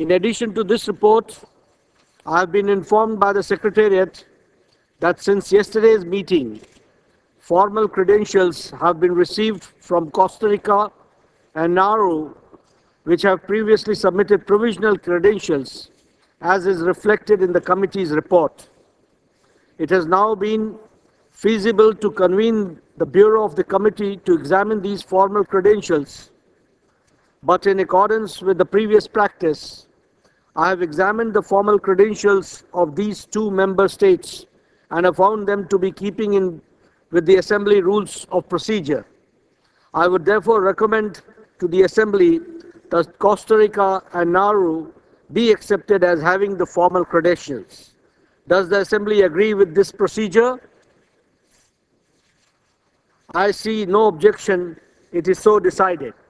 In addition to this report, I have been informed by the Secretariat that since yesterday's meeting, formal credentials have been received from Costa Rica and Nauru, which have previously submitted provisional credentials, as is reflected in the committee's report. It has now been feasible to convene the Bureau of the committee to examine these formal credentials, but in accordance with the previous practice, I have examined the formal credentials of these two member states and have found them to be keeping in with the Assembly rules of procedure. I would therefore recommend to the Assembly that Costa Rica and Nauru be accepted as having the formal credentials. Does the Assembly agree with this procedure? I see no objection. It is so decided.